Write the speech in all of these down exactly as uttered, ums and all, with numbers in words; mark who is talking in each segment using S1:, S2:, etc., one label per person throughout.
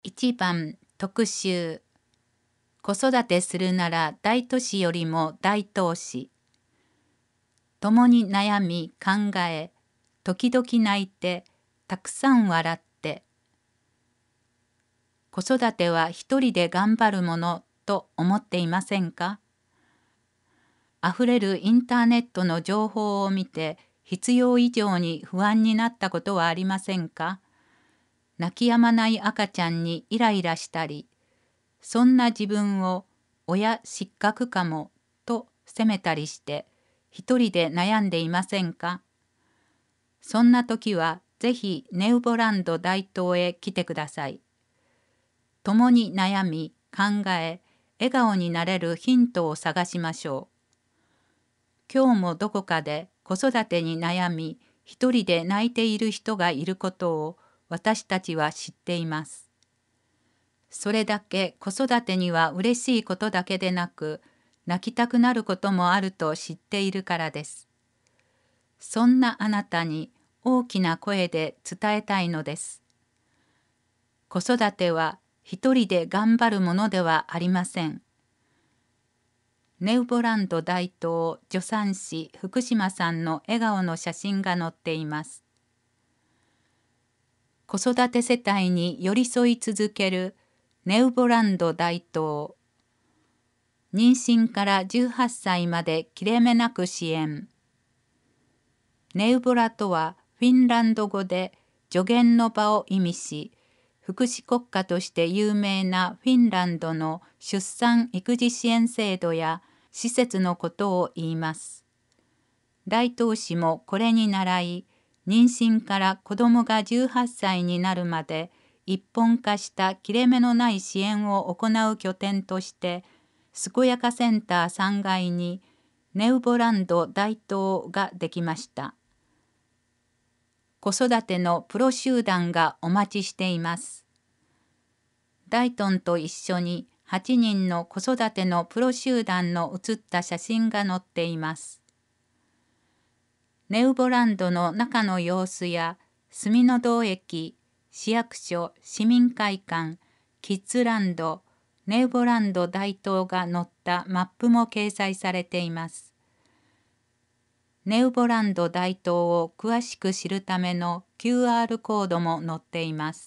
S1: いちばん特集。子育てするなら大都市よりも大投資。共に悩み考え、時々泣いて、たくさん笑って。子育ては一人で頑張るものと思っていませんか？あふれるインターネットの情報を見て必要以上に不安になったことはありませんか？泣き止まない赤ちゃんにイライラしたり、そんな自分を親失格かもと責めたりして一人で悩んでいませんか？そんな時はぜひネウボランド大東へ来てください。共に悩み考え笑顔になれるヒントを探しましょう。今日もどこかで子育てに悩み一人で泣いている人がいることを私たちは知っています。それだけ子育てには嬉しいことだけでなく、泣きたくなることもあると知っているからです。そんなあなたに大きな声で伝えたいのです。子育ては一人で頑張るものではありません。ネウボランド大東助産師福島さんの笑顔の写真が載っています。子育て世帯に寄り添い続けるネウボランド大東。妊娠からじゅうはっさいまで切れ目なく支援。ネウボラとはフィンランド語で助言の場を意味し、福祉国家として有名なフィンランドの出産育児支援制度や施設のことを言います。大東市もこれに倣い、妊娠から子どもがじゅうはっさいになるまで一本化した切れ目のない支援を行う拠点として、健やかセンターさんがいにネウボランド大東ができました。子育てのプロ集団がお待ちしています。ダイトンと一緒にはちにんの子育てのプロ集団の写った写真が載っています。ネウボランドの中の様子や住の堂駅、市役所、市民会館、キッズランド、ネウボランド大東が載ったマップも掲載されています。ネウボランド大東を詳しく知るための キューアール コードも載っています。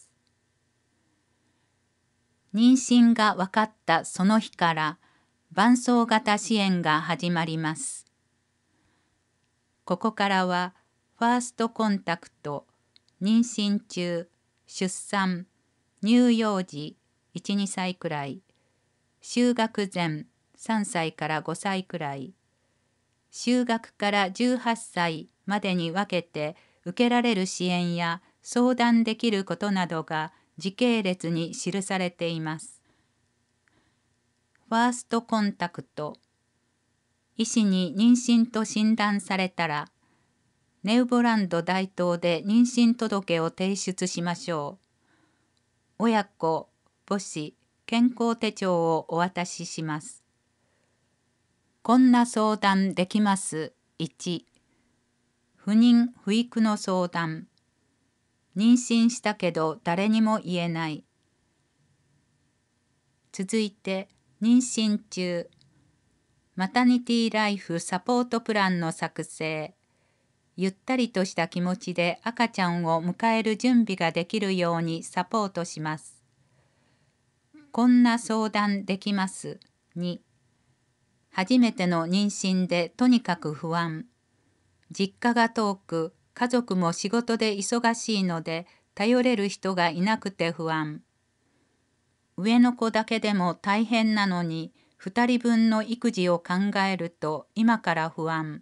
S1: 妊娠が分かったその日から伴走型支援が始まります。ここからはファーストコンタクト、妊娠中、出産、乳幼児いち、にさいくらい、就学前さんさいからごさいくらい、就学からじゅうはっさいまでに分けて受けられる支援や相談できることなどが時系列に記されています。ファーストコンタクト。医師に妊娠と診断されたら、ネウボランド大東で妊娠届を提出しましょう。親子、母子、健康手帳をお渡しします。こんな相談できます。いち、不妊不育の相談。妊娠したけど誰にも言えない。続いて、妊娠中。マタニティライフサポートプランの作成。ゆったりとした気持ちで赤ちゃんを迎える準備ができるようにサポートします。こんな相談できます。に、初めての妊娠でとにかく不安。実家が遠く、家族も仕事で忙しいので頼れる人がいなくて不安。上の子だけでも大変なのにふたりぶんの育児を考えると今から不安。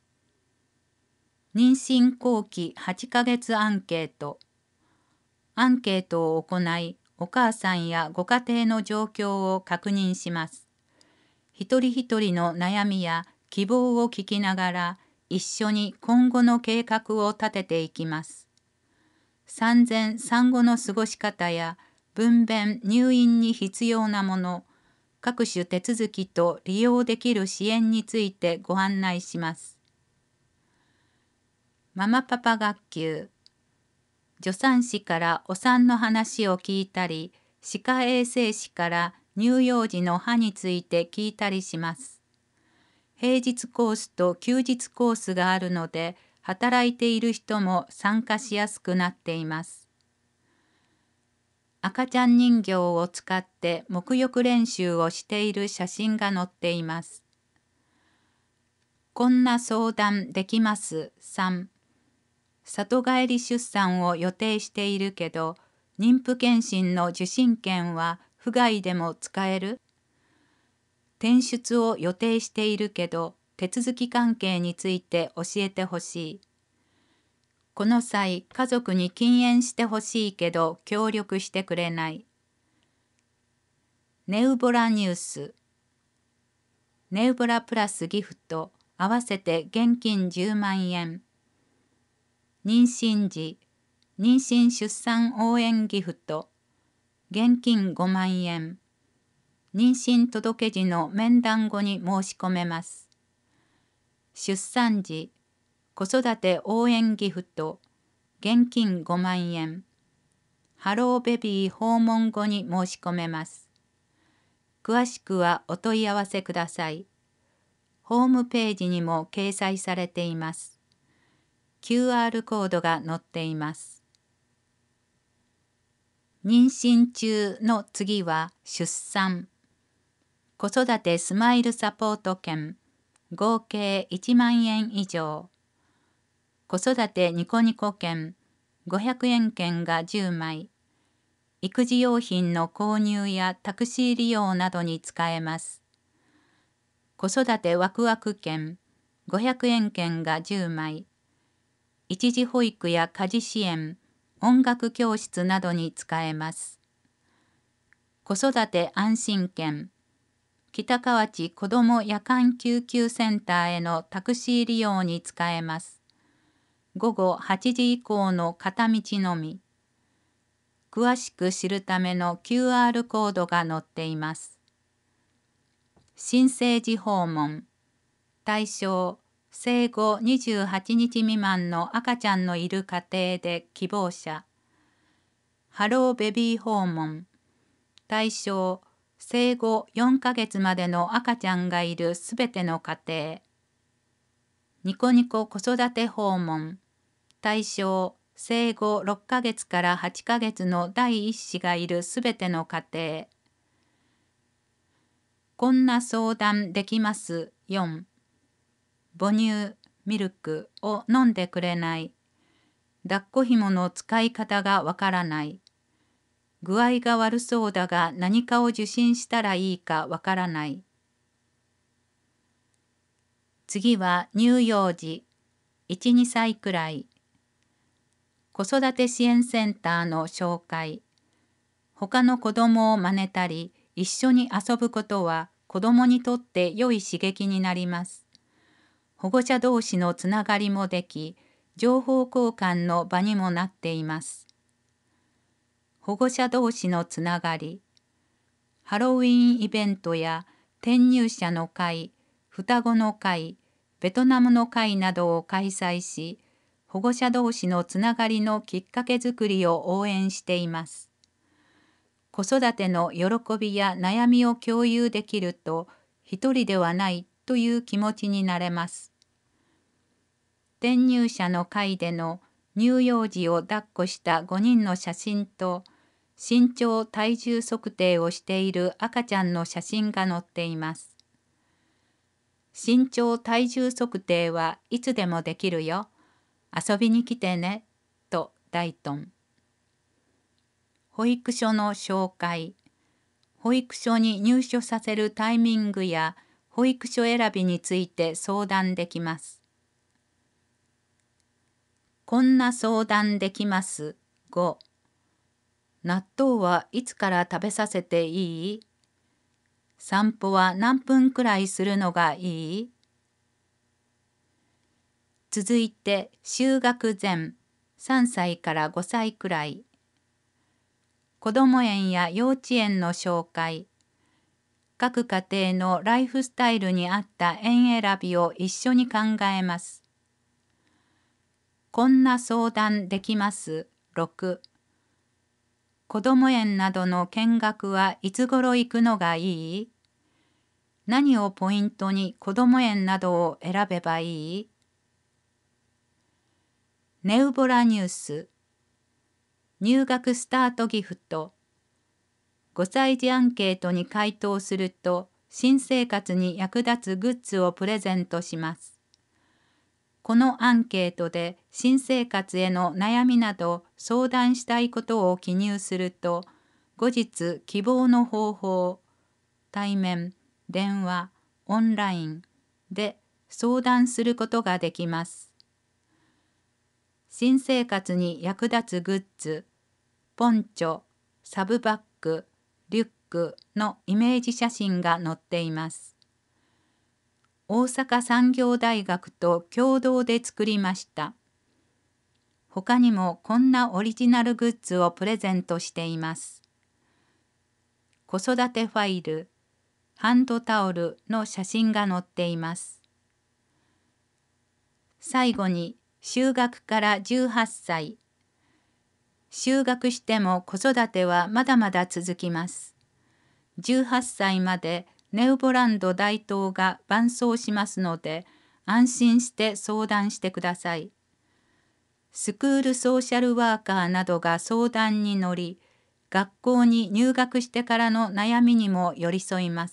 S1: 妊娠後期はちかげつアンケート。アンケートを行い、お母さんやご家庭の状況を確認します。一人一人の悩みや希望を聞きながら、一緒に今後の計画を立てていきます。産前産後の過ごし方や分娩入院に必要なもの、各種手続きと利用できる支援についてご案内します。ママパパ学級。助産師からお産の話を聞いたり、 歯科衛生士から乳幼児の歯について聞いたりします。平日コースと休日コースがあるので、働いている人も参加しやすくなっています。赤ちゃん人形を使って沐浴練習をしている写真が載っています。こんな相談できます。さん、里帰り出産を予定しているけど、妊婦健診の受診券は府外でも使える？転出を予定しているけど、手続き関係について教えてほしい。この際、家族に禁煙してほしいけど協力してくれない。ネウボラニュース。ネウボラプラスギフト、合わせて現金じゅうまんえん。妊娠時、妊娠出産応援ギフト、現金ごまんえん。妊娠届時の面談後に申し込めます。出産時、子育て応援ギフト、現金ごまんえん。ハローベビー訪問後に申し込めます。詳しくはお問い合わせください。ホームページにも掲載されています。キューアール コードが載っています。妊娠中の次は出産。子育てスマイルサポート券、合計いちまんえん以上。子育てニコニコ券、ごひゃくえん券がじゅうまい。育児用品の購入やタクシー利用などに使えます。子育てワクワク券、ごひゃくえん券がじゅうまい。一時保育や家事支援、音楽教室などに使えます。子育て安心券、北河内子ども夜間救急センターへのタクシー利用に使えます。午後はちじ以降の片道のみ。詳しく知るための キューアール コードが載っています。新生児訪問。対象、生後にじゅうはちにち未満の赤ちゃんのいる家庭で希望者。ハローベビー訪問。対象、生後よんかげつまでの赤ちゃんがいるすべての家庭。ニコニコ子育て訪問。対象、生後ろっかげつからはちかげつの第一子がいるすべての家庭。こんな相談できます。よん、母乳、ミルクを飲んでくれない。抱っこ紐の使い方がわからない。具合が悪そうだが何かを受診したらいいかわからない。次は乳幼児、いち、にさいくらい。子育て支援センターの紹介。他の子供を真似たり、一緒に遊ぶことは子供にとって良い刺激になります。保護者同士のつながりもでき、情報交換の場にもなっています。保護者同士のつながり。ハロウィーンイベントや転入者の会、双子の会、ベトナムの会などを開催し、保護者同士のつながりのきっかけづくりを応援しています。子育ての喜びや悩みを共有できると、一人ではないという気持ちになれます。転入者の会での乳幼児を抱っこしたごにんの写真と、身長体重測定をしている赤ちゃんの写真が載っています。身長体重測定はいつでもできるよ。遊びに来てね、と大頓。保育所の紹介。保育所に入所させるタイミングや保育所選びについて相談できます。こんな相談できます。ご、納豆はいつから食べさせていい？散歩は何分くらいするのがいい？続いて就学前、さんさいからごさいくらい。子ども園や幼稚園の紹介。各家庭のライフスタイルに合った園選びを一緒に考えます。こんな相談できます。ろく、 子ども園などの見学はいつ頃行くのがいい？何をポイントに子ども園などを選べばいい？ネウボラニュース。入学スタートギフト。ごさい児アンケートに回答すると、新生活に役立つグッズをプレゼントします。このアンケートで新生活への悩みなど相談したいことを記入すると、後日希望の方法、対面、電話、オンラインで相談することができます。新生活に役立つグッズ、ポンチョ、サブバッグ、リュックのイメージ写真が載っています。大阪産業大学と共同で作りました。他にもこんなオリジナルグッズをプレゼントしています。子育てファイル、ハンドタオルの写真が載っています。最後に、就学からじゅうはっさい。就学しても子育てはまだまだ続きます。じゅうはっさいまでネウボランド大統が伴走しますので、安心して相談してください。スクールソーシャルワーカーなどが相談に乗り、学校に入学してからの悩みにも寄り添います。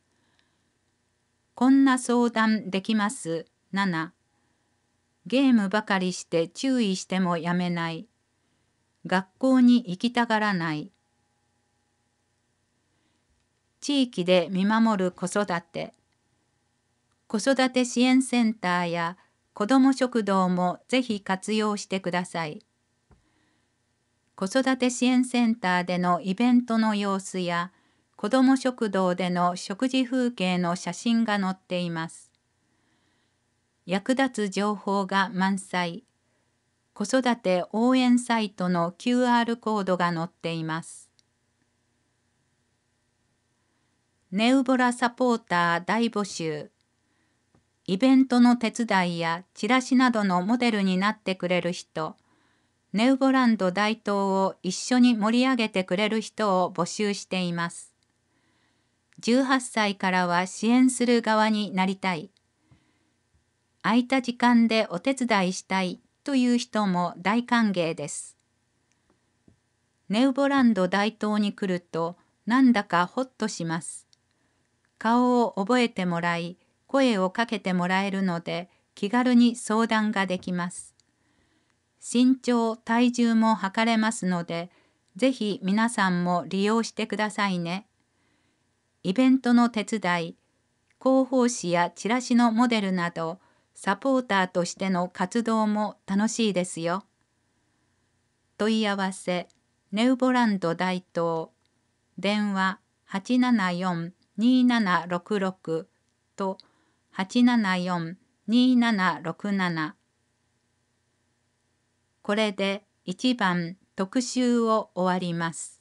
S1: こんな相談できます。なな、ゲームばかりして注意してもやめない。学校に行きたがらない。地域で見守る子育て。子育て支援センターや子ども食堂もぜひ活用してください。子育て支援センターでのイベントの様子や子ども食堂での食事風景の写真が載っています。役立つ情報が満載。子育て応援サイトの キューアール コードが載っています。ネウボラサポーター大募集。イベントの手伝いやチラシなどのモデルになってくれる人、ネウボランド大統を一緒に盛り上げてくれる人を募集しています。じゅうはっさいからは支援する側になりたい。空いた時間でお手伝いしたいという人も大歓迎です。ネウボランド大統に来るとなんだかほっとします。顔を覚えてもらい、声をかけてもらえるので気軽に相談ができます。身長、体重も測れますので、ぜひ皆さんも利用してくださいね。イベントの手伝い、広報誌やチラシのモデルなど、サポーターとしての活動も楽しいですよ。問い合わせ、ネウボランド大統、電話はちななよん にーななろくろくとはちななよん にーななろくなな。これでいちばん特集を終わります。